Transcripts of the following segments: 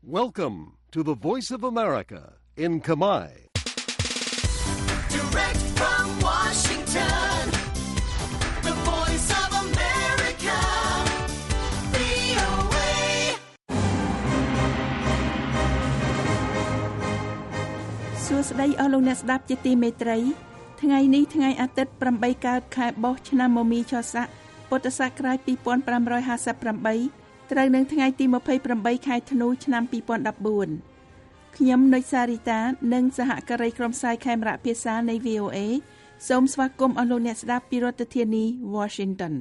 Welcome to the Voice of America in Khmer. Direct from Washington, the Voice of America, VOA. សួស្តីអស់លោកអ្នកស្ដាប់ជាទីមេត្រីថ្ងៃនេះថ្ងៃអាទិត្យ8កើតខែបុស្សឆ្នាំមមីឆស័កពុទ្ធសករាជ2558ត្រូវនឹងថ្ងៃទី28ខែធ្នូឆ្នាំ2014ខ្ញុំនុចសារីតានិងសហការីក្រុមផ្សាយខេមរៈភាសានៃ VOA សូមស្វាគមន៍អស់លោកអ្នកស្ដាប់ពីរដ្ឋធានី Washington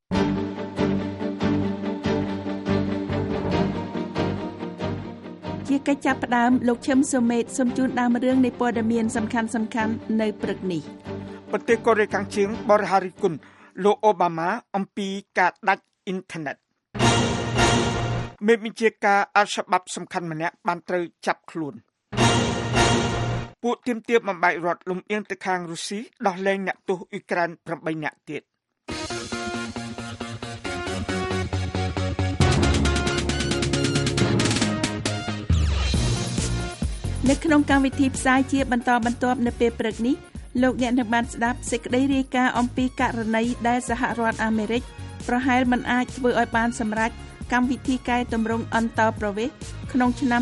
ជាកិច្ចចាប់ផ្ដើមលោកឈឹមសូមេតសូមជូនដើមរឿងនៃព័ត៌មានសំខាន់ៗនៅព្រឹកនេះប្រទេសកូរ៉េខាងជើងបរិហារិគុណលោកអូបាម៉ាអំពីការដាច់អ៊ីនធឺណិតមេបញ្ជាការអល់ឆាបាប់សំខាន់ម្នាក់បានត្រូវចាប់ខ្លួនពួកទាមទារបំបែករដ្ឋលំអៀងទៅខាងរុស្ស៊ីដោះលែងអ្នកទោសអ៊ុយក្រែន8នាក់ទៀតនៅក្នុងកម្មវិធីផ្សាយជាបន្តបន្ទាប់នៅពេលព្រឹកនេះលោកអ្នកនឹងបានស្ដាប់សេចក្តីរាយការណ៍អំពីករណីដែលសហរដ្ឋអាមេរិកប្រហែលមិនអាចធ្វើឲ្យបានសម្រេចកម្មវិធីកែតម្រង់អន្តរប្រវេសន៍ក្នុងឆ្នាំ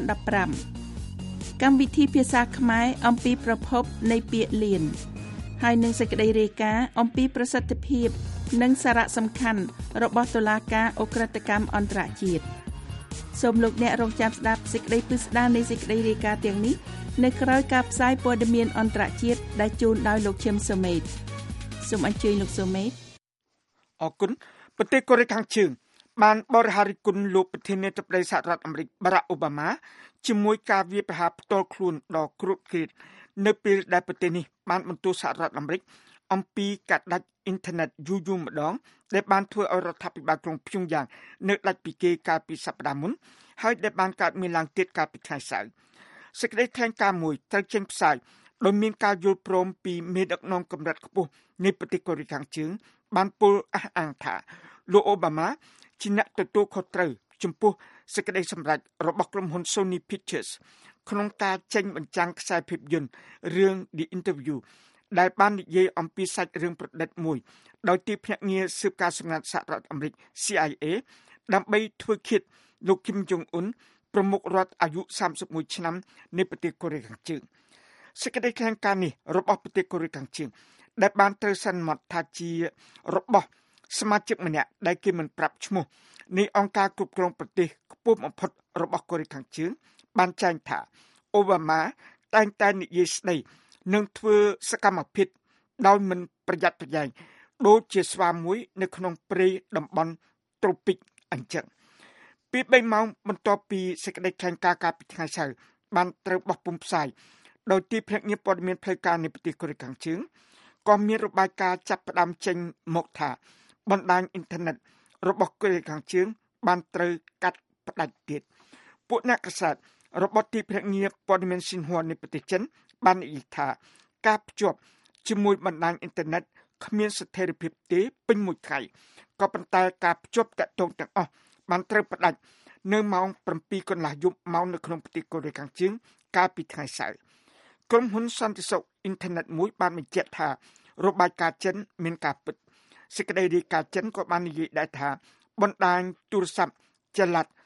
2015កម្មវិធីភាសាខ្មែរអំពីប្រភពនៃពាក្យលៀនហើយនឹងសេចក្តីរាយការណ៍អំពីប្រសិទ្ធភាពនិងសារៈសំខាន់របស់តុលាការអក្រិតកម្មអន្តរជាតិសូមលោកអ្នករងចាំស្ដាប់សេចក្តីពិស្ដារនៃសេចក្តីរាយការណ៍ទាំងនេះនៅក្រៅការផ្សាយព័ត៌មានអន្តរជាតិដែលជូនដោយលោកឈឹមសូមេតសូមអញ្ជើញលោកសូមេតអរគុណប្រទេសកូរ៉េខាងជើងបានបរិហារិគុណលោកប្រធានាធិបតីសហរដ្ឋអាមេរិកបារ៉ាក់អូបាម៉ាជាមួយការវាយប្រហារផ្ទាល់ខ្លួនដ៏គ្រោតគ្រាតនៅពេលដែលប្រទេសនេះបានបន្ទោសសហរដ្ឋអាមេរិកអំពីការដាច់អ៊ីនធឺណិតយូរម្ដងដែលបានធ្វើឲ្យរដ្ឋាភិបាលក្រុងព្យុងយ៉ាងនៅដាច់ពីគេកាលពីសប្តាហ៍មុនហើយដែលបានកើតមានឡើងទៀតកាលពីថ្ងៃសៅរ៍សេចក្តីថ្លែងការណ៍មួយត្រូវចេញផ្សាយដោយមានការយល់ព្រមពីមេដឹកនាំកម្រិតខ្ពស់នៃប្រទេសកូរ៉េខាងជើងបានពោលអះអាងថាលោកអូបាម៉ាជាអ្នកទទួលខុសត្រូវចំពោះសេចក្តីសម្រេចរបស់ក្រុមហ៊ុន Sony Pictures ក្នុងការចេញបញ្ចាំងខ្សែភាពយន្តរឿង The Interview ដែលបាននិយាយអំពីសាច់រឿងប្រឌិតមួយដោយទីភ្នាក់ងារស៊ើបការណ៍សម្ងាត់សហរដ្ឋអាមេរិក CIA ដើម្បីធ្វើឃាតលោកគីមចុងអ៊ុនប្រមុខរដ្ឋអាយុ31ឆ្នាំនៃប្រទេសកូរ៉េខាងជើងសេចក្តីថ្លែងការណ៍នេះរបស់ប្រទេសកូរ៉េខាងជើងដែលបានត្រូវសន្មតថាជារបស់សមាជិកម្នាក់ដែលគេមិនប្រាប់ឈ្មោះនៃអង្គការគ្រប់គ្រងប្រទេសខ្ពស់បំផុតរបស់កូរ៉េខាងជើងបានចែងថាអូបាម៉ាតែងតែនិយាយស្ដីនឹងធ្វើសកម្មភាពដោយមិនប្រយ័ត្នប្រយែងដូចជាស្វាមួយនៅក្នុងព្រៃតំបន់ត្រូពិកអញ្ចឹងពី3ម៉ោងបន្ទាប់ពីសេចក្តីថ្លែងការណ៍កាលពីថ្ងៃសៅរ៍បានត្រូវបោះពុម្ពផ្សាយដោយទីភ្នាក់ងារព័ត៌មានផ្លូវការនៃប្រទេសកូរ៉េខាងជើងក៏មានរបាយការណ៍ចាប់ផ្ដើមចេញមកថាបណ្ដាញអ៊ីនធឺណិតរបស់កូរ៉េខាងជើងបានត្រូវកាត់ផ្ដាច់ទៀតពួកអ្នកកសែតរបស់ទីភ្នាក់ងារព័ត៌មានស៊ីនហួរនៃប្រទេសចិនបាននិយាយថាការភ្ជាប់ជាមួយបណ្ដាញអ៊ីនធឺណិតគ្មានស្ថិរភាពទេពេញមួយថ្ងៃក៏ប៉ុន្តែការភ្ជាប់តាក់ទងទាំងអស់បានត្រូវផ្ដាច់នៅម៉ោង 7 កន្លះយប់ម៉ោងនៅក្នុងប្រទេសកូរ៉េខាងជើងកាលពីថ្ងៃសៅរ៍ក្រុមហ៊ុនសន្តិសុខអ៊ីនធឺណិតមួយបានបញ្ជាក់ថារបាយការណ៍ចិនមានការពិតសេចក្តីរាយការណ៍ចិនក៏បាននិយាយដែរថាបណ្ដាញទូរស័ព្ទចល័ត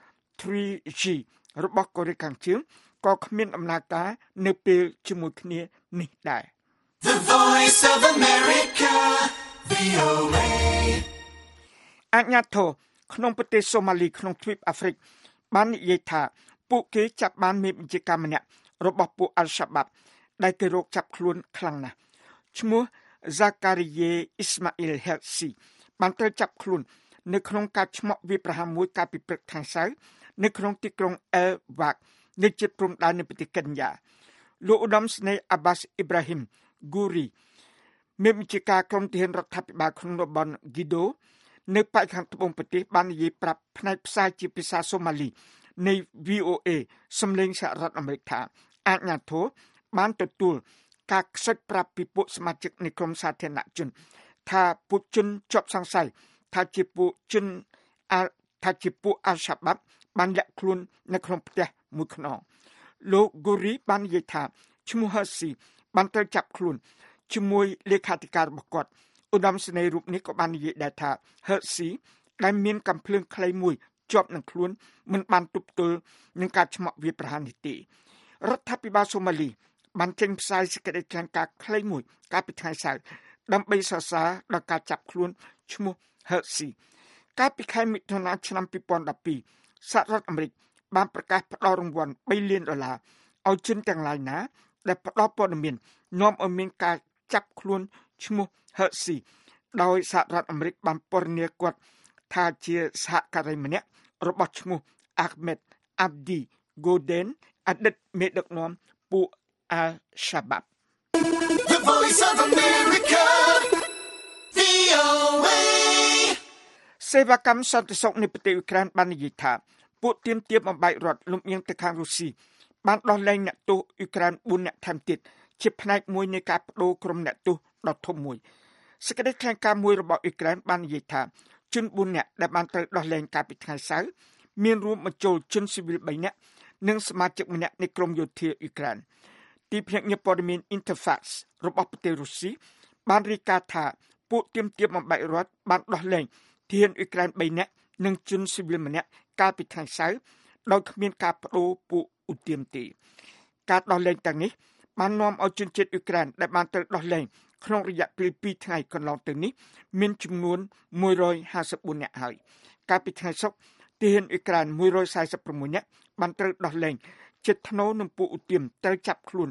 3G របស់កូរ៉េខាងជើងក៏គ្មានដំណើរការនៅពេលជាមួយគ្នានេះដែរ The Voice of America, VOA. អាជ្ញាធរក្នុងប្រទេសសូម៉ាលីក្នុងទ្វីបអាហ្វ្រិកបាននិយាយថាពួកគេចាប់បានមេបញ្ជាការម្នាក់របស់ពួកអល់ឆាបាប់ដែលគេរកចាប់ខ្លួនខ្លាំងណាស់ឈ្មោះ Zakaria Ismail Helsi បានត្រូវចាប់ខ្លួននៅក្នុងការឆ្មក់វាប្រហារមួយកាលពីព្រឹកថ្ងៃសៅរ៍នៅក្នុងទីក្រុង El Wak នៅជិតព្រំដែននៃប្រទេសកេនយ៉ាលោកឧត្តមសេនីយ៍ Abbas Ibrahim Guri មេបញ្ជាការក្រុមទាហានរដ្ឋាភិបាលក្នុងតំបន់ Gedo នៅបរិខាងត្បូងប្រទេសបាននិយាយប្រាប់ផ្នែកផ្សាយជាភាសាសូម៉ាលីនៃ VOA សំឡេងសហរដ្ឋអាមេរិកថាអាជ្ញាធរបានទទួលការខ្សឹកប្រាប់ពីពួកសមាជិកនៃក្រុមសាធារណជនថាពួកជនជាប់សង្ស័យថាជាពួកអាល់ឆាបាប់បានលាក់ខ្លួននៅក្នុងផ្ទះមួយខ្នងលោក Guri បាននិយាយថាឈ្មោះ Hersi បានត្រូវចាប់ខ្លួនជាមួយលេខាធិការរបស់គាត់ឧត្តមសេនីយ៍រូបនេះក៏បាននិយាយដែរថា Hersi ដែលមានកំភ្លើងខ្លីមួយជាប់នឹងខ្លួនមិនបានទប់ទល់នឹងការឆ្មក់វាប្រហារនេះទេរដ្ឋាភិបាលសូម៉ាលីបានចេញផ្សាយសេចក្តីថ្លែងការណ៍ខ្លីមួយកាលពីថ្ងៃសៅរ៍ដើម្បីសរសើរដល់ការចាប់ខ្លួនឈ្មោះ Hersi កាលពីខែមិថុនាឆ្នាំ2012សហរដ្ឋអាមេរិកបានប្រកាសផ្តល់រង្វាន់$3 លានឲ្យជនទាំងឡាយណាដែលផ្តល់ព័ត៌មាននាំឲ្យមានការចាប់ខ្លួនឈ្មោះ Hersi ដោយសហរដ្ឋអាមេរិកបានពណ៌នាគាត់ថាជាសហការីម្នាក់របស់ឈ្មោះ Ahmed Abdi Godin អតីតមេដឹកនាំពួក Al-Shabaab The Voice of America, VOA. សេវាកម្មសន្តិសុខនៃប្រទេសអ៊ុយក្រែនបាននិយាយថាពួកទាមទារបំបែករដ្ឋលំអៀងទៅខាងរុស្ស៊ីបានដោះលែងអ្នកទោសអ៊ុយក្រែន4នាក់ថែមទៀតជាផ្នែកមួយនៃការបដូរក្រុមអ្នកទោសដ៏ធំមួយសេចក្តីថ្លែងការណ៍មួយរបស់អ៊ុយក្រែនបាននិយាយថាជន4នាក់ដែលបានត្រូវដោះលែងកាលពីថ្ងៃសៅរ៍មានរួមបញ្ចូលជនស៊ីវិល3នាក់និងសមាជិកម្នាក់នៃក្រុមយោធាអ៊ុយក្រែនទីភ្នាក់ងារព័ត៌មាន Interfax របស់ប្រទេសរុស្ស៊ីបានរាយការណ៍ថាពួកទាមទារបំបែករដ្ឋបានដោះលែងទាហានអ៊ុយក្រែន3នាក់និងជនស៊ីវិលម្នាក់កាលពីថ្ងៃសៅរ៍ដោយគ្មានការបដូរពួកឧទាមទេការដោះលែងទាំងនេះបាននាំឲ្យជនជាតិអ៊ុយក្រែនដែលបានត្រូវដោះលែងក្នុងរយៈពេល2ថ្ងៃកន្លងទៅនេះមានចំនួន154នាក់ហើយកាលពីថ្ងៃសុក្រទាហានអ៊ុយក្រែន146នាក់បានត្រូវដោះលែងជិតថ្នូរនឹងពួកឧទាមត្រូវចាប់ខ្លួន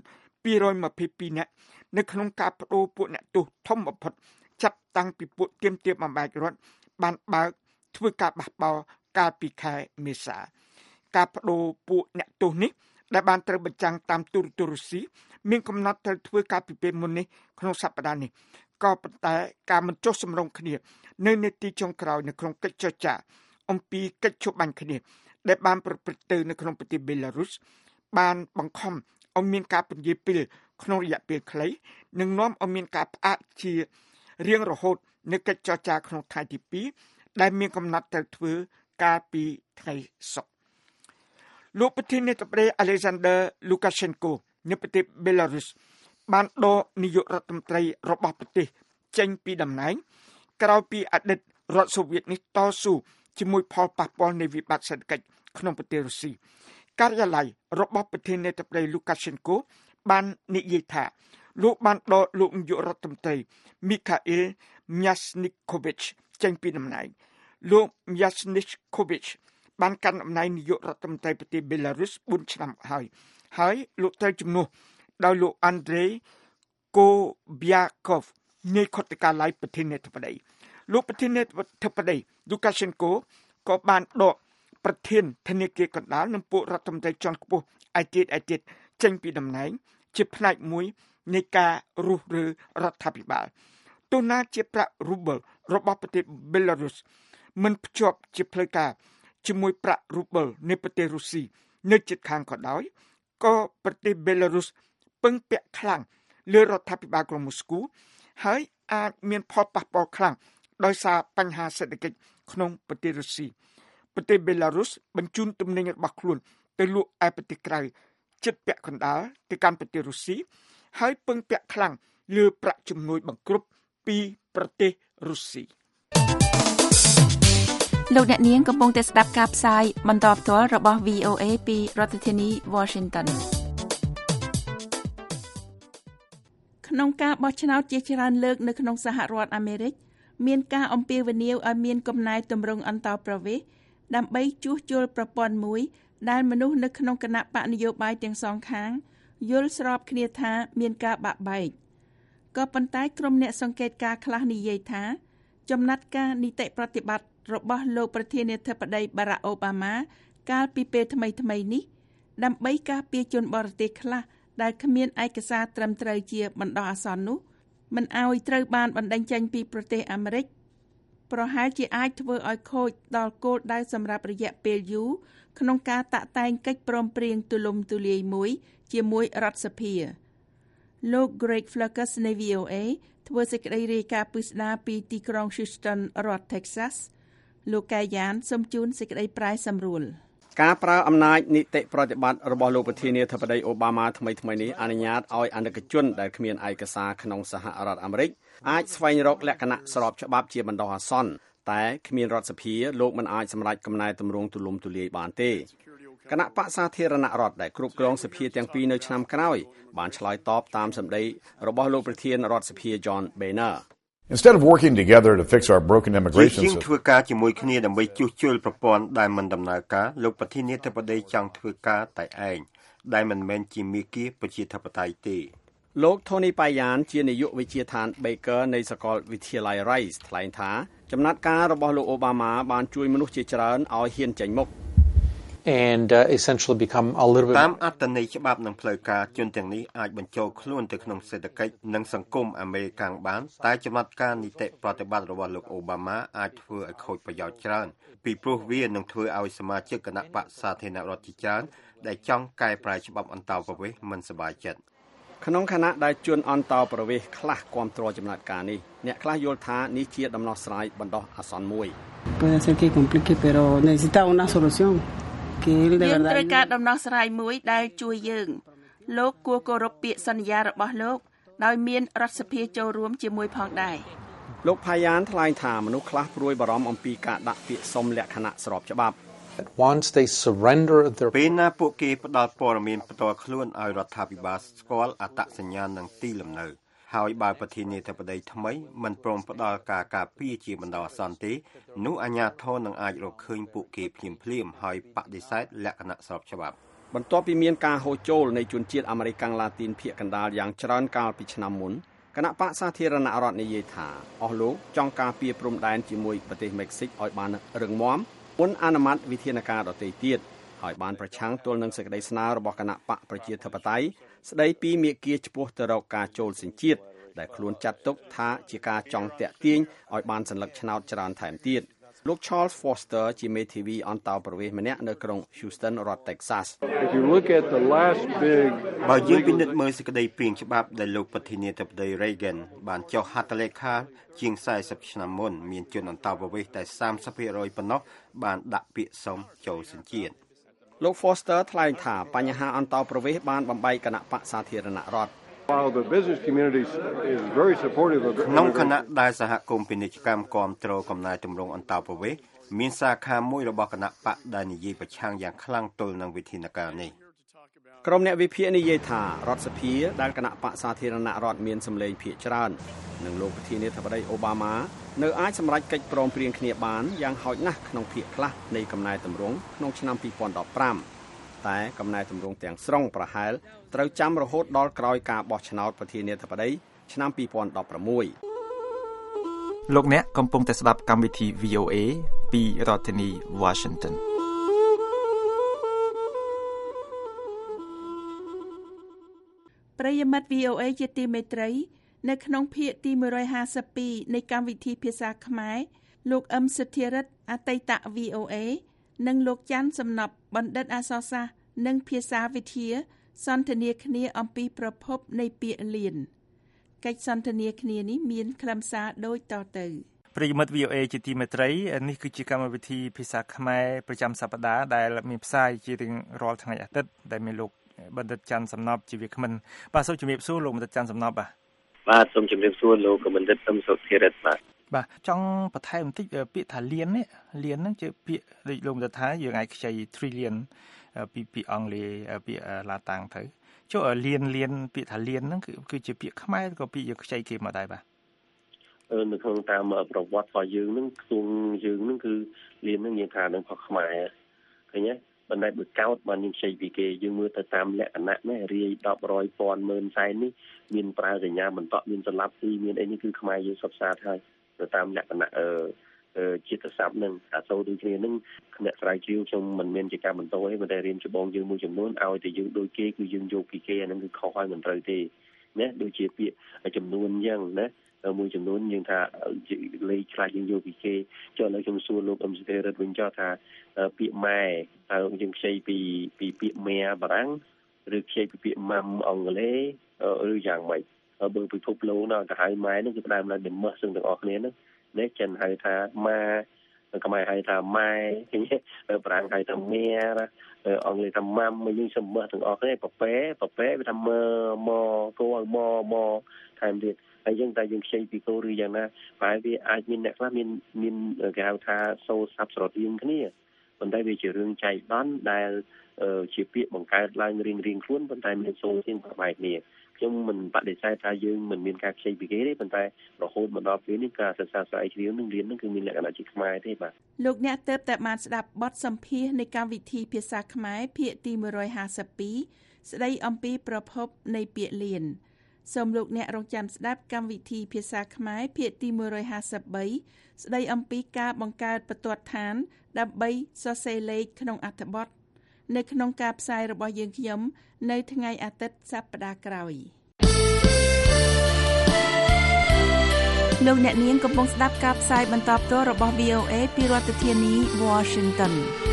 222នាក់នៅក្នុងការបដូរពួកអ្នកទោសធំបំផុតចាប់តាំងពីពួកទាមទារបំបែករដ្ឋបានបើកធ្វើការបះបោរកាលពីខែមេសាការបដូរពួកអ្នកទោសនេះដែលបានត្រូវបញ្ចាំងតាមទូរទស្សន៍រុស្ស៊ីមានកំណត់ត្រូវធ្វើការពីពេលមុននេះក្នុងសប្តាហ៍នេះក៏ប៉ុន្តែការមិនចុះសម្រុងគ្នានៅនេតិចុងក្រោយនៅក្នុងកិច្ចចរចាអំពីកិច្ចជប់បាញ់គ្នាដែលបានប្រព្រឹត្តទៅនៅក្នុងប្រទេសបេឡារុសបានបង្ខំឲ្យមានការពន្យារពេលក្នុងរយៈពេលខ្លីនិងនាំឲ្យមានការផ្អាកជារៀងរហូតនៅកិច្ចចរចាក្នុងថ្ងៃទី2ដែលមានកំណត់ត្រូវធ្វើកាលពីថ្ងៃសុក្រលោកប្រធានាធិបតី Alexander Lukashenko នៃប្រទេសបេឡារុសបានដកនាយករដ្ឋមន្ត្រីរបស់ប្រទេសចេញពីតំណែងក្រោយពីអតីតរដ្ឋសូវៀតនេះតស៊ូជាមួយផលប៉ះពាល់នៃវិបត្តិសេដ្ឋកិច្ចក្នុងប្រទេសរុស្ស៊ីការិយាល័យរបស់ប្រធានាធិបតី Lukashenko បាននិយាយថាលោកបានដកលោកនាយករដ្ឋមន្ត្រី Mikhail Myasnikovich ចេញពីតំណែងលោក Myasnikovich បានកាន់តំណែងនាយករដ្ឋមន្ត្រីប្រទេសបេឡារុស4ឆ្នាំហើយលោកត្រូវជំនួសដោយលោក Andrei Kobyakov នៃខុទ្ទកាល័យប្រធានាធិបតីលោកប្រធានាធិបតី Lukashenko ក៏បានដកប្រធានធនាគារកណ្ដាលនិងពួករដ្ឋមន្ត្រីជាន់ខ្ពស់ឯទៀតចេញពីតំណែងជាផ្នែកមួយនៃការរុះរើរដ្ឋាភិបាលទោះណាជាប្រាក់រូបលរបស់ប្រទេសបេឡារុសមិនភ្ជាប់ជាផ្លូវការជាមួយប្រាក់រូបលនៃប្រទេសរុស្ស៊ីនៅជិតខាងក៏ដោយក៏ប្រទេសបេឡារុសពឹងពាក់ខ្លាំងលើរដ្ឋាភិបាលក្រុងមូស្គូហើយអាចមានផលប៉ះពាល់ខ្លាំងដោយសារបញ្ហាសេដ្ឋកិច្ចក្នុងប្រទេសរុស្ស៊ីប្រទេសបេឡារុសបញ្ជូនទំនិញរបស់ខ្លួនទៅលក់ឯប្រទេសក្រៅជិតពាក់កណ្ដាលទៅកាន់ប្រទេសរុស្ស៊ីហើយពឹងពាក់ខ្លាំងលើប្រាក់ជំនួយបង្គ្រប់ពីប្រទេសរុស្ស៊ីលោកអ្នកនាងកំពុងតែស្ដាប់ការផ្សាយបន្តផ្ទាល់របស់ VOA ពីរដ្ឋធានី Washington ក្នុងការបោះឆ្នោតជាច្រើនលើកនៅក្នុងសហរដ្ឋអាមេរិកមានការអំពាវនាវឲ្យមានកំណែទម្រង់អន្តោប្រវេសន៍ដើម្បីជួសជុលប្រព័ន្ធមួយដែលមនុស្សនៅក្នុងគណៈបកនយោបាយទាំងសងខាងយល់ស្របគ្នាថាមានការបាក់បែកក៏ប៉ុន្តែក្រុមអ្នកសង្កេតការណ៍ខ្លះនិយាយថាចំណាត់ការនីតិប្រតិបត្តិរបស់លោកប្រធានាធិបតី Barack Obama កាលពីពេលថ្មីៗនេះដើម្បីការពារជនបរទេសខ្លះដែលគ្មានឯកសារត្រឹមត្រូវជាបណ្ដោះអាសន្ននោះមិនឲ្យត្រូវបានបណ្តេញចេញពីប្រទេសអាមេរិកប្រហែលជាអាចធ្វើឲ្យខូចដល់គោលដៅសម្រាប់រយៈពេលយូរក្នុងការតាក់តែងកិច្ចព្រមព្រៀងទូលំទូលាយមួយជាមួយរដ្ឋសភាលោក Greg Flacus នៃ VOA ធ្វើសេចក្តីរាយការណ៍ពិស្ដារពីទីក្រុង Houston រដ្ឋ Texas លោកកាយយ៉ានសូមជូនសេចក្តីប្រាយសម្រួលការប្រើអំណាចនីតិប្រតិបត្តិរបស់លោកប្រធានាធិបតីអូបាម៉ាថ្មីៗនេះអនុញ្ញាតឲ្យអនុកជនដែលគ្មានឯកសារក្នុងសហរដ្ឋអាមេរិកអាចស្វែងរកលក្ខណៈស្របច្បាប់ជាបណ្ដោះអាសន្នតែគ្មានរដ្ឋសភាលោកមិនអាចសម្រេចកំណែទម្រង់ទូលំទូលាយបានទេគណៈបក្សសាធារណរដ្ឋដែលគ្រប់គ្រងសភាទាំងពីរនៅឆ្នាំក្រោយបានឆ្លើយតបតាមសម្ដីរបស់លោកប្រធានរដ្ឋសភា John Boehner Instead of working together to fix our broken immigration system ធ្វើការជាមួយគ្នាដើម្បីជួសជុលប្រព័ន្ធដែលមិនដំណើរការលោកប្រធានាធិបតីចង់ធ្វើការតែឯងដែលមិនមែនជាមាគ៌ាប្រជាធិបតេយ្យទេលោក Tony Payan ជានាយកវិទ្យាឋាន Baker នៃសាកលវិទ្យាល័យ Rice ថ្លែងថាចំណាត់ការរបស់លោកអូបាម៉ាបានជួយមនុស្សជាច្រើនឲ្យហ៊ានចេញមុខ and essentially become a little bit តាមអត្ថន័យច្បាប់និងផ្លូវការជនទាំងនេះអាចបញ្ចូលខ្លួនទៅក្នុងសេដ្ឋកិច្ចនិងសង្គមអាមេរិកបានតែចំណាត់ការនីតិប្រតិបត្តិរបស់លោកអូបាម៉ាអាចធ្វើឲ្យខូចប្រយោជន៍ច្រើនពីព្រោះវានឹងធ្វើឲ្យសមាជិកគណៈបក្សសាធារណរដ្ឋជាច្រើនដែលចង់កែប្រែច្បាប់អន្តោប្រវេសន៍មិនសប្បាយចិត្តក្នុងខណៈដែលជនអន្តោប្រវេសន៍ខ្លះគាំទ្រចំណាត់ការនេះអ្នកខ្លះយល់ថានេះជាដំណោះស្រាយបណ្ដោះអាសន្នមួយ puede ser que complique pero necesita una solución យើងត្រូវការដំណោះស្រាយមួយដែលជួយយើងលោកគួរគោរពពាក្យសន្យារបស់លោកដោយមានរដ្ឋសភាចូលរួមជាមួយផងដែរលោកផាយ៉ានថ្លែងថាមនុស្សខ្លះព្រួយបារម្ភអំពីការដាក់ពាក្យសុំលក្ខណៈស្របច្បាប់ once they surrender their ពេលណាពួកគេផ្ដល់ព័ត៌មានផ្ទាល់ខ្លួនឲ្យរដ្ឋាភិបាលស្គាល់អត្តសញ្ញាណនិងទីលំនៅហើយបើប្រធានាធិបតីថ្មីមិនព្រមផ្ដល់ការការពារជាបណ្ដោះអាសន្នទេនោះអាជ្ញាធរនឹងអាចរកឃើញពួកគេភ្លាមៗហើយបដិសេធលក្ខណៈស្របច្បាប់បន្ទាប់ពីមានការហូរចូលនៃជនជាតិអាមេរិកកាំងឡាទីនភាគកណ្ដាលយ៉ាងច្រើនកាលពីឆ្នាំមុនគណៈបក្សសាធារណរដ្ឋនិយាយថាអស់លោកចង់ការពារព្រំដែនជាមួយប្រទេសមិចស៊ិកឲ្យបានរឹងមាំមុនអនុម័តវិធានការដទៃទៀតហើយបានប្រឆាំងទល់នឹងសេចក្តីស្នើរបស់គណៈបកប្រជាធិបតេយ្យស្ដីពីមាគ៌ាឆ្ពោះទៅរកការចូលសញ្ជាតិដែលខ្លួនចាត់ទុកថាជាការចង់តាក់ទាញឲ្យបានសัญลักษณ์ឆ្នោតច្រើនថែមទៀតលោក Charles Foster ជាមេធាវីអន្តោប្រវេសន៍ម្នាក់នៅក្រុង Houston រដ្ឋ Texas បើយើងពិនិត្យមើលសេចក្តីព្រាងច្បាប់ដែលលោកប្រធានាធិបតី Reagan បានចុះហត្ថលេខាជាង40ឆ្នាំមុនមានជនអន្តោប្រវេសន៍តែ 30% ប៉ុណ្ណោះបានដាក់ពាក្យសុំចូលសញ្ជាតិលោក Foster ថ្លែងថាបញ្ហាអន្តោប្រវេសន៍បានបំបែកគណៈបក្សសាធារណរដ្ឋក្នុងខណៈដែលសហគមន៍ពាណិជ្ជកម្មគាំទ្រកំណែទម្រង់អន្តោប្រវេសន៍មានសាខាមួយរបស់គណៈបកដែលនិយាយប្រឆាំងយ៉ាងខ្លាំងទល់នឹងវិធានការនេះក្រុមអ្នកវិភាគនិយាយថារដ្ឋសភាដែលគណៈបកសាធារណរដ្ឋមានសម្លេងភាគច្រើននិងលោកប្រធានាធិបតីអូបាម៉ានៅអាចសម្រេចកិច្ចព្រមព្រៀងគ្នាបានយ៉ាងហោចណាស់ក្នុងភាគខ្លះនៃកំណែទម្រង់ក្នុងឆ្នាំ2015តែកំណែទម្រង់ទាំងស្រុងប្រហែលត្រូវចាំរហូតដល់ក្រោយការបោះឆ្នោតប្រធានាធិបតីឆ្នាំ2016 លោកអ្នកកំពុងតែស្ដាប់កម្មវិធី VOA ពីរដ្ឋធានី Washington ប្រិយមិត្ត VOA ជាទីមេត្រីនៅក្នុងភាគទី152នៃកម្មវិធីភាសាខ្មែរលោកអឹមសុធារិទ្ធអតីត VOA និងលោកច័ន្ទសំណប់បណ្ឌិតអក្សរសាស្ត្រនិងភាសាវិទ្យាសន្ទនាគ្នាអំពីប្រភពនៃពាក្យលៀនកិច្ចសន្ទនាគ្នានេះមានខ្លឹមសារដូចតទៅប្រិយមិត្ត VOA ជាទីមេត្រីនេះគឺជាកម្មវិធីភាសាខ្មែរប្រចាំសប្តាហ៍ដែលមានផ្សាយជារៀងរាល់ថ្ងៃអាទិត្យដែលមានលោកបណ្ឌិតច័ន្ទសំណប់ជាវាគ្មិនបាទសូមជម្រាបសួរលោកបណ្ឌិតច័ន្ទសំណប់បាទសូមជម្រាបសួរលោកបណ្ឌិតអឹមសុធារិទ្ធបាទចង់បន្ថែមបន្តិចពាក្យថាលៀននេះលៀនហ្នឹងជាពាក្យដូចលោកបណ្ឌិតថាយើងអាចខ្ចី trillion ពីពាក្យអង់គ្លេសពាក្យឡាតាំងទៅចុះលៀនពាក្យថាលៀនហ្នឹងគឺជាពាក្យខ្មែរក៏ពាក្យយើងខ្ចីគេមកដែរបាទនៅក្នុងតាមប្រវត្តិរបស់យើងហ្នឹងខ្ទង់យើងហ្នឹងគឺលៀនហ្នឹងនិយាយថានឹងផុសខ្មែរឃើញទេបណ្ដេបកោតបានយើងខ្ចីពីគេយើងមើលទៅតាមលក្ខណៈណារាយ10 100 ពាន់ម៉ឺនសែននេះមានប្រើសញ្ញាបន្តមានសន្លប់ទីមានអីនេះគឺខ្មែរយើងសិក្សាហើយទៅតាមលក្ខណៈជាតិស័ព្ទហ្នឹងអាសូរដូចគ្នាហ្នឹងអ្នកស្រាវជ្រាវខ្ញុំមិនមែនជាការបន្តទេប៉ុន្តែរៀនច្បងយើងមួយចំនួនឲ្យតែយើងដូចគេគឺយើងយកពីគេអាហ្នឹងគឺខុសហើយមិនត្រូវទេណាដូចជាពាក្យចំនួនអញ្ចឹងណាមួយចំនួនយើងថាលេខខ្លះយើងយកពីគេចុះឥឡូវខ្ញុំសួរលោកអឹមសុធារិទ្ធវិញចុះថាពាក្យម៉ែតើយើងខ្ចីពីពាក្យម៉ែបារាំងឬខ្ចីពីពាក្យម៉ាំអង់គ្លេសឬយ៉ាងម៉េចបើពិភពលោកណាទៅហៅម៉ែហ្នឹងគឺផ្ដើមឡើងពីម៉ឹសទាំងអស់គ្នាហ្នឹងនេះចិនហៅថាម៉ាខ្មែរហៅថាម៉ែឃើញទេប្រាំងហៅថាមៀអង់គ្លេសថាម៉ាំមកយើងសម្បះទាំងអស់គ្នាប៉ប៉ែវាថាមកគោឲ្យមកថែមទៀតហើយយើងតែយើងខ្ចីពីគោឬយ៉ាងណាបែរវាអាចមានអ្នកខ្លះមានគេហៅថាសូរស័ព្ទស្រដៀងគ្នាប៉ុន្តែវាជារឿងចៃដន្យដែលជាពាក្យបង្កើតឡើងរៀងខ្លួនប៉ុន្តែមានសូរជាងប្របែកគ្នាខ្ញុំមិនបដិសេធថាយើងមិនមានការខ្ចីពីគេទេប៉ុន្តែរហូតមកដល់ពេលនេះការសិក្សាស្រាវជ្រាវនឹងរៀននឹងគឺមានលក្ខណៈជាខ្មែរទេបាទលោកអ្នកទើបតែបានស្ដាប់បទសម្ភាសន៍នៃកម្មវិធីភាសាខ្មែរភាគទី152ស្ដីអំពីប្រភពនៃពាក្យលៀនសូមលោកអ្នករងចាំស្ដាប់កម្មវិធីភាសាខ្មែរភាគទី153ស្ដីអំពីការបង្កើតបន្ទាត់ឋានដើម្បីសរសេរលេខក្នុងអត្ថបទនៅក្នុងការផ្សាយរបស់យើងខ្ញុំនៅថ្ងៃអាទិត្យសប្តាហ៍ក្រោយលោកអ្នកនាងកំពុងស្ដាប់ការផ្សាយបន្តផ្ទាល់របស់ VOA ពីរដ្ឋធានី Washington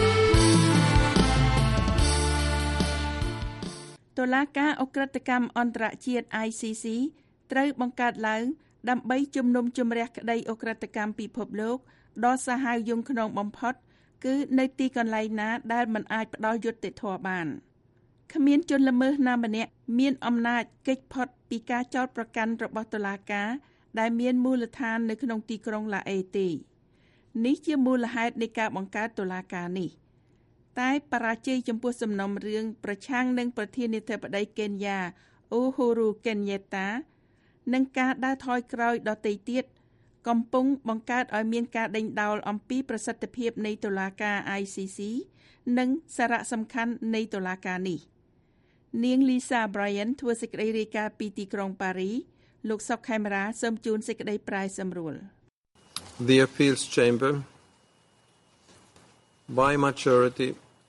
តុលាការឧក្រិដ្ឋកម្មអន្តរជាតិ ICC ត្រូវបង្កើតឡើងដើម្បីជំនុំជម្រះក្តីឧក្រិដ្ឋកម្មពិភពលោកដ៏សាហាវយង់ឃ្នងបំផុតគឺនៅទីកន្លែងណាដែលមិនអាចផ្ដល់យុត្តិធម៌បានគ្មានជនល្មើសណាម្នាក់មានអំណាចគេចផុតពីការចោទប្រកាន់របស់តុលាការដែលមានមូលដ្ឋាននៅក្នុងទីក្រុងឡាអេទេនេះជាមូលហេតុនៃការបង្កើតតុលាការនេះតែបរាជ័យចំពោះសំណុំរឿងប្រឆាំងនឹងប្រធានាធិបតីកេនយ៉ាអូហូរូកេនយេតានិងការដើរថយក្រោយដទៃទៀតកំពុងបង្កើតឲ្យមានការដេញដោលអំពីប្រសិទ្ធភាពនៃតុលាការ ICC និងសារៈសំខាន់នៃតុលាការនេះនាង Lisa Bryan ធ្វើសេចក្តីរាយការណ៍ពីទីក្រុងប៉ារីលោកសុកខេមរាសូមជូនសេចក្តីប្រាយសម្រួល The Appeals Chamber by majority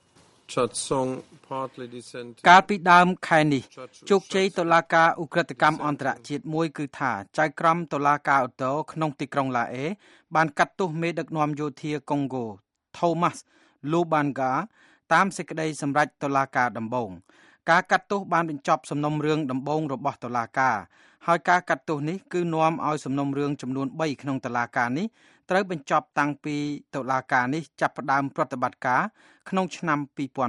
Chatsong partly dissented កាលពីដើមខែនេះជោគជ័យតុលាការឧក្រិដ្ឋកម្មអន្តរជាតិមួយគឺថាចៅក្រមតុលាការអូតូក្នុងទីក្រុងឡាអេបានកាត់ទោសមេដឹកនាំយោធាកុងហ្គោ Thomas Lubanga តាមសេចក្តីសម្រេចតុលាការដំបូងការកាត់ទោសបានបញ្ចប់សំណុំរឿងដំបូងរបស់តុលាការហើយការកាត់ទោសនេះគឺនាំឲ្យសំណុំរឿងចំនួន3ក្នុងតុលាការនេះត្រូវបញ្ចប់តាំងពីតុលាការនេះចាប់ផ្ដើមប្រតិបត្តិការក្នុងឆ្នាំ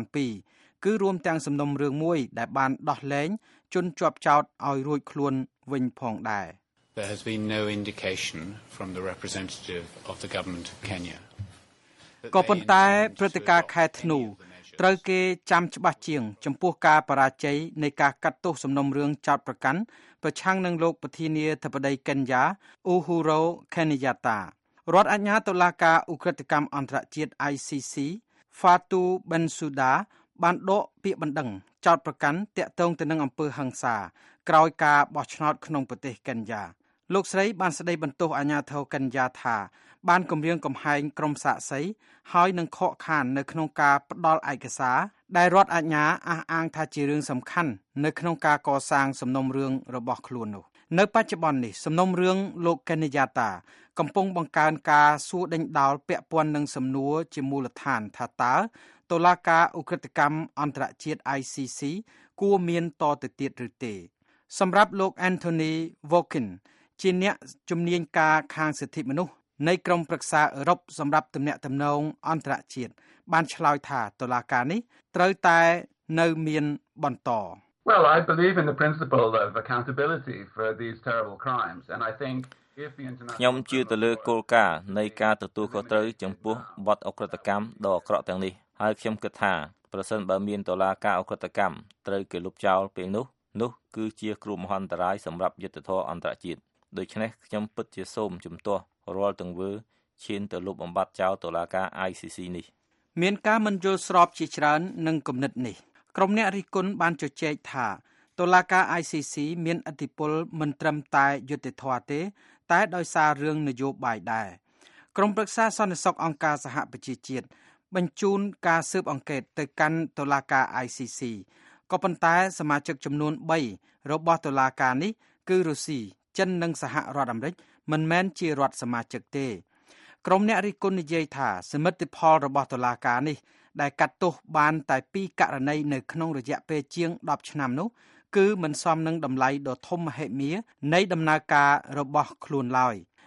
2002គឺរួមទាំងសំណុំរឿងមួយដែលបានដោះលែងជនជាប់ចោទឲ្យរួចខ្លួនវិញផងដែរ There has been no indication from the representative of the government of Kenya ក៏ប៉ុន្តែព្រឹត្តិការណ៍ខែធ្នូត្រូវគេចាំច្បាស់ជាងចំពោះការបរាជ័យនៃការកាត់ទោសសំណុំរឿងចោទប្រកាន់ប្រឆាំងនឹងលោកប្រធានាធិបតីកេនយ៉ាអូហូរ៉ូខេនីយ៉ាតារដ្ឋអាជ្ញាតុលាការឧក្រិដ្ឋកម្មអន្តរជាតិ ICC Fatou Bensouda បានដកពាក្យបណ្ដឹងចោទប្រកាន់តាក់ទងទៅនឹងអំពើហិង្សាក្រោយការបោះឆ្នោតក្នុងប្រទេសកេនយ៉ាលោកស្រីបានស្ដីបន្ទោសអាជ្ញាធរកេនយ៉ាថាបានគំរាមកំហែងក្រុមសាក្សីហើយនឹងខកខាននៅក្នុងការផ្ដល់ឯកសារដែលរដ្ឋអាជ្ញាអះអាងថាជារឿងសំខាន់នៅក្នុងការកសាងសំណុំរឿងរបស់ខ្លួននោះនៅបច្ចុប្បន្ននេះសំណុំរឿងលោកកេនីយ៉ាតាកំពុងបង្កើនការសួរដេញដោលពាក់ព័ន្ធនឹងសំណួរជាមូលដ្ឋានថាតើតុលាការឧក្រិដ្ឋកម្មអន្តរជាតិ ICC គួរមានតទៅទៀតឬទេសម្រាប់លោក Anthony Vokin ជាអ្នកជំនាញការខាងសិទ្ធិមនុស្សនៃក្រមប្រឹក្សាអឺរ៉ុបសម្រាប់ទំនាក់ទំនងអន្តរជាតិបានឆ្លើយថាតុលាការនេះត្រូវតែនៅមានបន្ត Well, I believe in the principle of accountability for these terrible crimes and I think if the international ខ្ញុំជឿទៅលើគោលការណ៍នៃការទទួលខុសត្រូវចំពោះបទអក្រិតកម្មដ៏អាក្រក់ទាំងនេះហើយខ្ញុំគិតថាប្រសិនបើមានតុលាការអក្រិតកម្មត្រូវគេលុបចោលពេលនោះគឺជាគ្រោះមហន្តរាយសម្រាប់យុត្តិធម៌អន្តរជាតិដូច្នេះខ្ញុំពិតជាសូមជំទាស់រាល់ទង្វើឈានទៅលុបបំបាត់ចោលតុលាការ ICC នេះមានការមិនយល់ស្របជាច្រើននឹងគំនិតនេះក្រុមអ្នករិះគន់បានជជែកថាតុលាការ ICC មានឥទ្ធិពលមិនត្រឹមតែយុត្តិធម៌ទេតែដោយសាររឿងនយោបាយដែរក្រុមប្រឹក្សាសន្តិសុខអង្គការសហប្រជាជាតិបញ្ជូនការស៊ើបអង្កេតទៅកាន់តុលាការ ICC ក៏ប៉ុន្តែសមាជិកចំនួន3របស់តុលាការនេះគឺរុស្ស៊ីចិននិងសហរដ្ឋអាមេរិកមិនមែនជារដ្ឋសមាជិកទេក្រុមអ្នករិះគន់និយាយថាសមិទ្ធផលរបស់តុលាការនេះដែលកាត់ទោសបានតែ2ករណីនៅក្នុងរយៈពេលជាង10ឆ្នាំនោះគឺមិនសមនឹងតម្លៃដ៏ធំមហិមានៃដំណើរការរបស់ខ្លួនឡើយ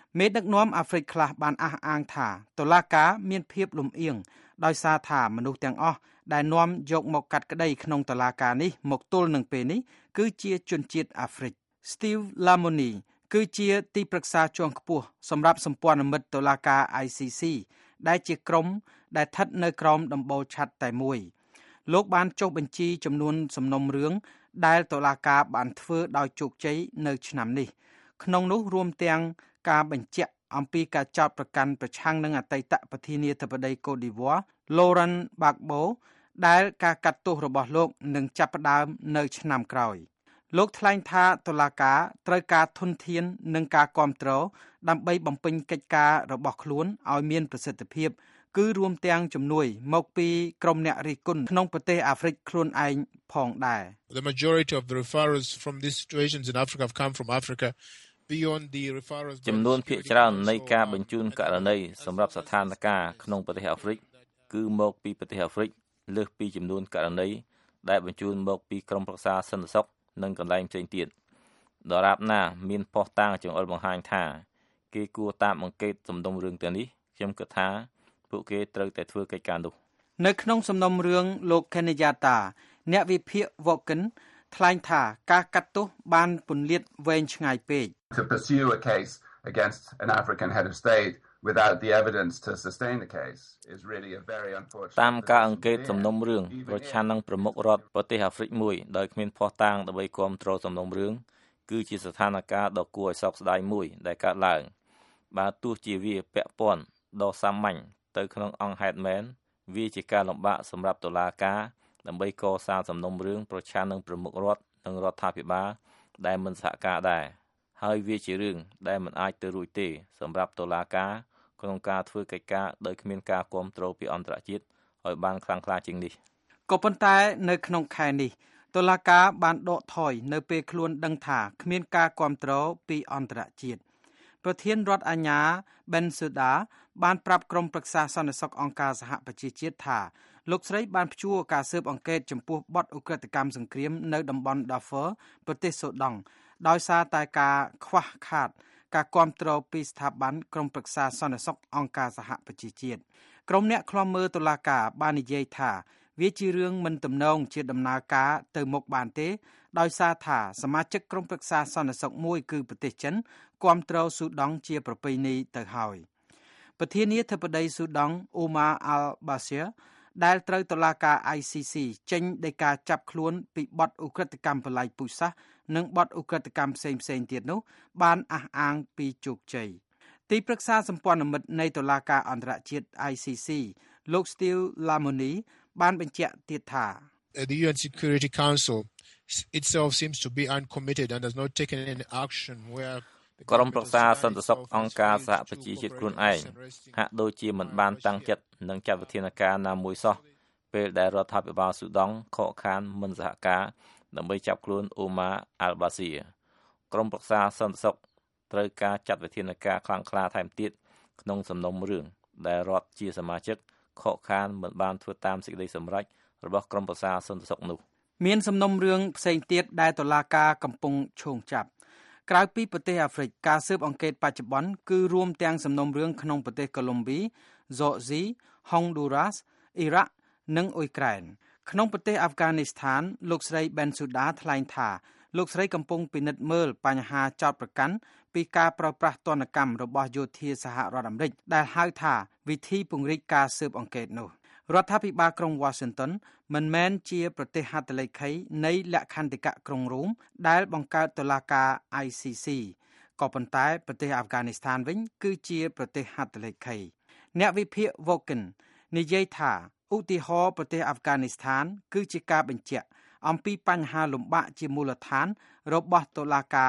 មេដឹកនាំអាហ្វ្រិកខ្លះបានអះអាងថាតុលាការមានភាពលំអៀងដោយសារថាមនុស្សទាំងអស់ដែលនាំយកមកកាត់ក្តីក្នុងតុលាការនេះមកទល់នឹងពេលនេះគឺជាជនជាតិអាហ្វ្រិក Steve Lamoni គឺជាទីប្រឹក្សាជាន់ខ្ពស់សម្រាប់សម្ព័ន្ធមិត្តតុលាការ ICC ដែលជាក្រុមដែលស្ថិតនៅក្រោមដំបូលឆ័ត្រតែមួយលោកបានចុះបញ្ជីចំនួនសំណុំរឿងដែលតុលាការបានធ្វើដោយជោគជ័យនៅឆ្នាំនេះក្នុងនោះរួមទាំងការបញ្ជាក់អំពីការចោទប្រកាន់ប្រឆាំងនឹងអតីតប្រធានាធិបតីកូឌីវ៉ា Laurent Gbagbo ដែលការកាត់ទោសរបស់លោកនឹងចាប់ផ្ដើមនៅឆ្នាំក្រោយលោកថ្លែងថាតុលាការត្រូវការធនធាននិងការគាំទ្រដើម្បីបំពេញកិច្ចការរបស់ខ្លួនឲ្យមានប្រសិទ្ធភាពគឺរួមទាំងជំនួយមកពីក្រុមអ្នករិះគន់ក្នុងប្រទេសអាហ្វ្រិកខ្លួនឯងផងដែរ The majority of the referrals from these situations in Africa have come from Africa beyond the referrals ចំនួនភាគច្រើននៃការបញ្ជូនករណីសម្រាប់ស្ថានភាពក្នុងប្រទេសអាហ្វ្រិកគឺមកពីប្រទេសអាហ្វ្រិកលើសពីចំនួនករណីដែលបញ្ជូនមកពីក្រុមប្រឹក្សាសន្តិសុខនិងកន្លែងផ្សេងទៀតដរាបណាមានផុសតាងចង្អុលបង្ហាញថាគេគួរតាមអង្កេតសំណុំរឿងទាំងនេះខ្ញុំគិតថាពួកគេត្រូវតែធ្វើកិច្ចការនោះនៅក្នុងសំណុំរឿងលោក Kenyatta អ្នកវិភាគ Woken ថ្លែងថាការកាត់ទោសបានពន្លាតវែងឆ្ងាយពេក To pursue a case against an African head of state without the evidence to sustain the case is really a very unfortunate តាមការអង្កេតសំណុំរឿងប្រឆាំងនឹងប្រមុខរដ្ឋប្រទេសអាហ្វ្រិកមួយដោយគ្មានភស្តុតាងដើម្បីគាំទ្រសំណុំរឿងគឺជាស្ថានភាពដ៏គួរឲ្យសោកស្ដាយមួយដែលកើតឡើងបើទោះជាវាពាក់ព័ន្ធដ៏សាមញ្ញទៅក្នុងអង្គហេតុមែនវាជាការលំបាកសម្រាប់តុលាការដើម្បីកសាងសំណុំរឿងប្រឆាំងនឹងប្រមុខរដ្ឋនិងរដ្ឋាភិបាលដែលមិនសហការដែរហើយវាជារឿងដែលមិនអាចទៅរួចទេសម្រាប់តុលាការក្នុងការធ្វើកិច្ចការដោយគ្មានការគាំទ្រពីអន្តរជាតិឲ្យបានខ្លាំងក្លាជាងនេះក៏ប៉ុន្តែនៅក្នុងខែនេះតុលាការបានដកថយនៅពេលខ្លួនដឹងថាគ្មានការគាំទ្រពីអន្តរជាតិប្រធានរដ្ឋអាជ្ញា Bensouda បានប្រាប់ក្រុមប្រឹក្សាសន្តិសុខអង្គការសហប្រជាជាតិថាលោកស្រីបានព្យួរការស៊ើបអង្កេតចំពោះបទឧក្រិដ្ឋកម្មសង្គ្រាមនៅតំបន់ Darfur ប្រទេសសូដង់ដោយសារតែការខ្វះខាតការគាំទ្រពីស្ថាប័នក្រុមប្រឹក្សាសន្តិសុខអង្គការសហប្រជាជាតិក្រុមអ្នកឃ្លាំមើលតុលាការបាននិយាយថាវាជារឿងមិនទំនងជាដំណើរការទៅមុខបានទេដោយសារថាសមាជិកក្រុមប្រឹក្សាសន្តិសុខមួយគឺប្រទេសចិនគាំទ្រស៊ូដង់ជាប្រពៃណីទៅហើយប្រធានាធិបតីស៊ូដង់ Omar al-Bashir ដែលត្រូវតុលាការ ICC ចេញដីកាចាប់ខ្លួនពីបទឧក្រិដ្ឋកម្មបល្ល័ង្កពូជសាសន៍និងបទឧក្រិដ្ឋកម្មផ្សេងៗទៀតនោះបានអះអាងពីជោគជ័យទីប្រឹក្សាសម្ព័ន្ធមិត្តនៃតុលាការអន្តរជាតិ ICC លោក Steve Lamoni បានបញ្ជាក់ទៀតថា The UN Security Council itself seems to be uncommitted and has not taken any action where ក្រុមប្រឹក្សាសន្តិសុខអង្គការសហប្រជាជាតិខ្លួនឯងហាក់ដូចជាមិនបានតាំងចិត្តនឹងចាត់វិធានការណាមួយសោះពេលដែលរដ្ឋាភិបាលស៊ូដង់ខកខានមិនសហការដើម្បីចាប់ខ្លួនអូម៉ាអាល់បាស៊ីក្រុមប្រឹក្សាសន្តិសុខត្រូវការចាត់វិធានការខ្លាំងក្លាថែមទៀតក្នុងសំណុំរឿងដែលរដ្ឋជាសមាជិកខកខានមិនបានធ្វើតាមសេចក្តីសម្រេចរបស់ក្រុមប្រឹក្សាសន្តិសុខនោះមានសំណុំរឿងផ្សេងទៀតដែលតុលាការកំពុងឈោងចាប់ក្រៅពីប្រទេសអាហ្វ្រិកការស៊ើបអង្កេតបច្ចុប្បន្នគឺរួមទាំងសំណុំរឿងក្នុងប្រទេសកូឡុំប៊ី ហ្ស័រស៊ី ហុងឌូរ៉ាស អ៊ីរ៉ាក់និងអ៊ុយក្រែនក្នុងប្រទេសអាហ្វហ្គានីស្ថានលោកស្រី Bensouda ថ្លែងថាលោកស្រីកំពុងពិនិត្យមើលបញ្ហាចោទប្រកាន់ពីការប្រើប្រាស់ទណ្ឌកម្មរបស់យោធាសហរដ្ឋអាមេរិកដែលហៅថាវិធីពង្រីកការស៊ើបអង្កេតនោះរដ្ឋាភិបាលក្រុង Washington មិនមែនជាប្រទេសហត្ថលេខីនៃលក្ខន្តិកៈក្រុងរ៉ូមដែលបង្កើតតុលាការ ICC ក៏ប៉ុន្តែប្រទេសអាហ្វហ្គានីស្ថានវិញគឺជាប្រទេសហត្ថលេខីអ្នកវិភាគ Woken និយាយថាឧទាហរណ៍ប្រទេសអាហ្វហ្គានីស្ថានគឺជាការបញ្ជាក់អំពីបញ្ហាលំបាកជាមូលដ្ឋានរបស់តុលាការ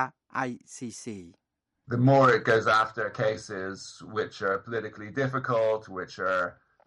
ICC The more it goes after cases which are politically difficult which are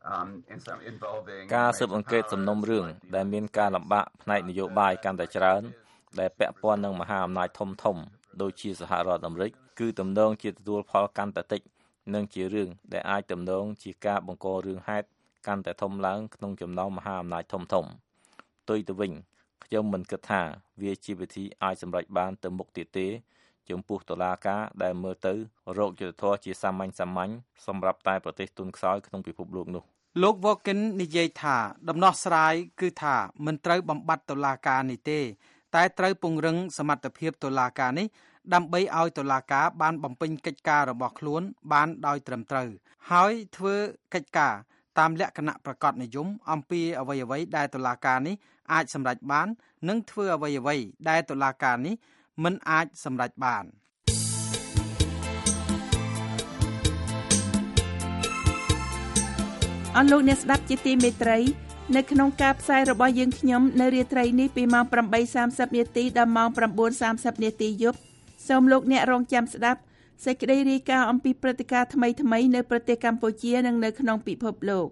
ការស៊ើបអង្កេតសំណុំរឿងដែលមានការលំបាកផ្នែកនយោបាយកាន់តែច្រើនដែលពាក់ព័ន្ធនឹងមហាអំណាចធំៗដូចជាសហរដ្ឋអាមេរិកគឺទំនងជាទទួលផលកាន់តែតិចនិងជារឿងដែលអាចទំនងជាការបង្ករឿងហេតុកាន់តែធំឡើងក្នុងចំណោមមហាអំណាចធំៗផ្ទុយទៅវិញខ្ញុំមិនគិតថាវាជាវិធីអាចសម្រេចបានទៅមុខទៀតទេចំពោះតុលាការដែលមើលទៅរោគយុត្តិធម៌ជាសាមញ្ញសម្រាប់តែប្រទេសទុនខ្សោយក្នុងពិភពលោកនោះលោក Walken និយាយថាដំណោះស្រាយគឺថាមិនត្រូវបំបត្តិតុលាការនេះទេតែត្រូវពង្រឹងសមត្ថភាពតុលាការនេះដើម្បីឲ្យតុលាការបានបំពេញកិច្ចការរបស់ខ្លួនបានដោយត្រឹមត្រូវហើយធ្វើកិច្ចការតាមលក្ខណៈប្រកបនិយមអំពីអ្វីៗដែលតុលាការនេះអាចសម្រេចបាននិងធ្វើអ្វីៗដែលតុលាការនេះមិនអាចសម្រេចបានអស់លោកអ្នកស្ដាប់ជាទីមេត្រីនៅក្នុងការផ្សាយរបស់យើងខ្ញុំនៅរាត្រីនេះពីម៉ោង 8:30 នាទីដល់ម៉ោង 9:30 នាទីយប់សូមលោកអ្នករងចាំស្ដាប់សេចក្តីរាយការណ៍អំពីព្រឹត្តិការណ៍ថ្មីៗនៅប្រទេសកម្ពុជានិងនៅក្នុងពិភពលោក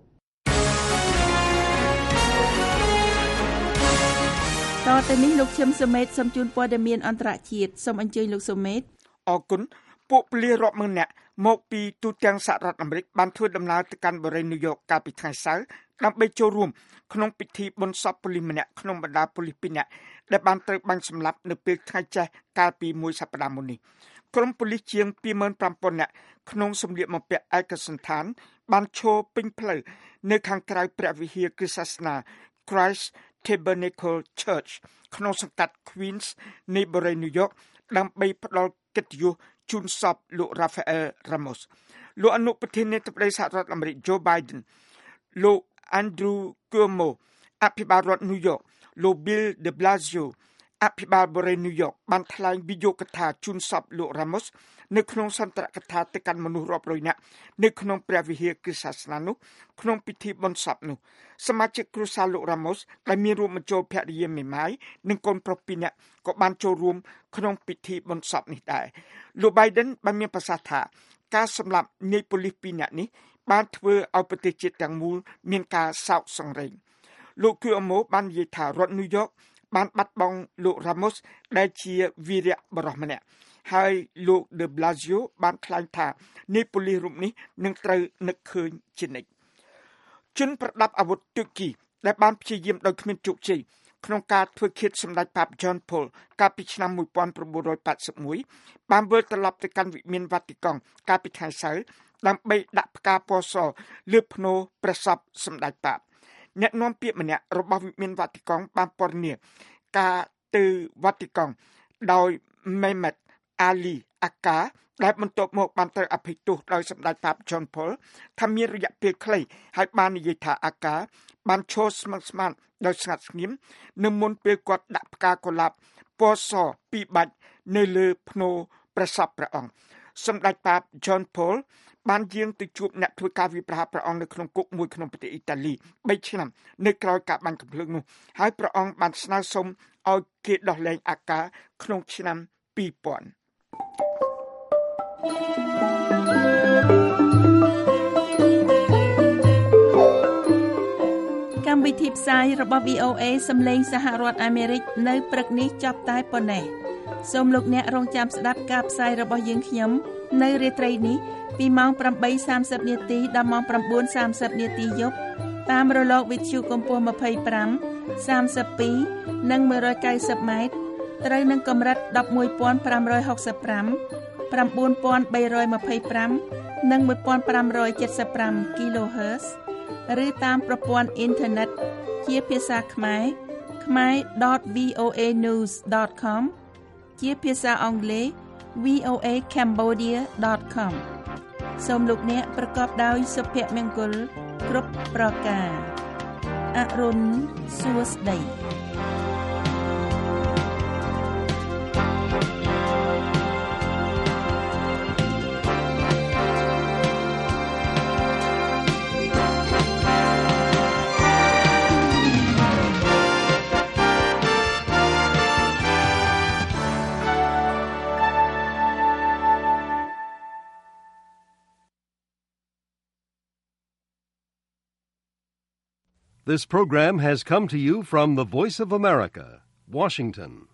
តទៅនេះលោកឈឹមសុមេតសូមជូនព័ត៌មានអន្តរជាតិសូមអញ្ជើញលោកសុមេតអរគុណពួកពលិរដ្ឋមួយនាក់មកពីទូទាំងសហរដ្ឋអាមេរិកបានធ្វើដំណើរទៅកាន់បរិយាញូវយ៉កកាលពីថ្ងៃសៅរ៍ដើម្បីចូលរួមក្នុងពិធីបុណ្យសពប៉ូលីសម្នាក់ក្នុងបណ្ដាប៉ូលីស2នាក់ដែលបានត្រូវបាញ់សម្លាប់នៅពេលថ្ងៃចេះកាលពីមួយសប្តាហ៍មុននេះក្រុមប៉ូលីសជាង 25,000 នាក់ក្នុងសម្លៀកបំពាក់ឯកសណ្ឋានបានឈរពេញផ្លូវនៅខាងក្រៅព្រះវិហារគ្រិស្តសាសនា Christ Tabernacle Church ក្នុងសង្កាត់ Queens នៃបរិយាញូវយ៉កដើម្បីផ្ដល់កិត្តិយសជូនសពលោក Rafael Ramos លោកអនុប្រធានាធិបតីសហរដ្ឋអាមេរិក Joe Biden លោក Andrew Cuomo អភិបាលរដ្ឋ New York លោក Bill de Blasio អភិបាលបរិយាញូវយ៉កបានថ្លែងវិយោគកថាជូនសពលោក Ramos នៅក្នុងសន្ទរកថាទៅកាន់មនុស្សរាប់រយនាក់នៅក្នុងព្រះវិហារគ្រិស្តសាសនានោះក្នុងពិធីបុណ្យសពនោះសមាជិកគ្រួសារលោក Ramos ដែលមានរួមបញ្ចូលភរិយាមេម៉ាយនិងកូនប្រុស2នាក់ក៏បានចូលរួមក្នុងពិធីបុណ្យសពនេះដែរលោក Biden បានមានប្រសាសន៍ថាការសម្លាប់នាយប៉ូលីស2នាក់នេះបានធ្វើឲ្យប្រទេសជាតិទាំងមូលមានការសោកសង្រេងលោក Cuomo បាននិយាយថារដ្ឋ New York បានបាត់បង់លោក Ramos ដែលជាវីរៈបរិសម្នាក់ហើយលោក De Blasio បានថ្លែងថានាយប៉ូលីសរូបនេះនឹងត្រូវនឹកឃើញជានិច្ចជនប្រដាប់អាវុធទូគីដែលបានព្យាយាមដោយគ្មានជោគជ័យក្នុងការធ្វើឃាតសម្ដេចប៉ាប John Paul កាលពីឆ្នាំ 1981 បានវិលត្រឡប់ទៅកាន់វិមានវ៉ាទីកង់កាលពីថ្ងៃសៅរ៍ដើម្បីដាក់ផ្កាពណ៌សលើភ្នូរព្រះសពសម្ដេចប៉ាបអ្នកនាំពាក្យម្នាក់របស់វិមានវ៉ាទីកង់បានពណ៌នាការទៅវ៉ាទីកង់ដោយ Mehmet Ali Aka ដែលបន្ទាប់មកបានត្រូវអភ័យទោសដោយសម្ដេចប៉ាប John Paul ថាមានរយៈពេលខ្លីហើយបាននិយាយថា Aka បានឈរស្មឹងស្មាតដោយស្ងាត់ស្ងៀមនៅមុនពេលគាត់ដាក់ផ្កាកុលាបពណ៌ស2បាច់នៅលើភ្នូរព្រះសពព្រះអង្គសម្ដេចប៉ាប John Paul បានយាងទៅជួបអ្នកធ្វើការវាយប្រហារព្រះអង្គនៅក្នុងគុកមួយក្នុងប្រទេសអ៊ីតាលី3ឆ្នាំនៅក្រោយការបាញ់កាំភ្លើងនោះហើយព្រះអង្គបានស្នើសុំឲ្យគេដោះលែងអាកាក្នុងឆ្នាំ 2000 កម្មវិធីផ្សាយរបស់ VOA សម្លេងសហរដ្ឋអាមេរិកនៅព្រឹកនេះចប់តែប៉ុណ្ណេះសូមលោកអ្នករងចាំស្ដាប់ការផ្សាយរបស់យើងខ្ញុំនៅរាត្រីនេះពីម៉ោង 8:30 នាទីដល់ម៉ោង 9:30 នាទីយប់តាមរលកវិទ្យុកម្ពស់ 25 32 និង 190 ម៉ែត្រត្រូវនឹងកម្រិត 11,565 9,325 និង 1,575 kHz ឬតាមប្រព័ន្ធអ៊ីនធឺណិតជាភាសាខ្មែរ khmer.voanews.com ជាភាសាអង់គ្លេស voacambodia.com សូមលោកអ្នកប្រកបដោយសុភមង្គលគ្រប់ប្រការអរុនសួស្តី This program has come to you from the Voice of America, Washington.